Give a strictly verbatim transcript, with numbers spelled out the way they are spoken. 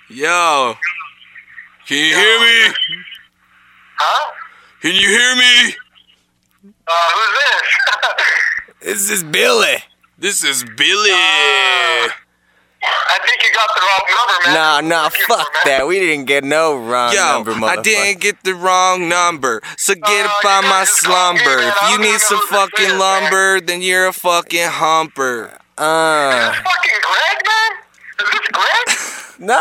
Yo. Can you hear me? Huh? Can you hear me? Uh, who's this? This is Billy. This is Billy. Uh, I think you got the wrong number, man. Nah, nah, Looking fuck for, man. that. We didn't get no wrong Yo, number, motherfucker. I didn't get the wrong number, so get Uh, up you on guys my just called me, slumber. man. If I you don't need even some know who this fucking is, man. lumber, then you're a fucking humper. Uh. Is this fucking Greg, man? Is this Greg?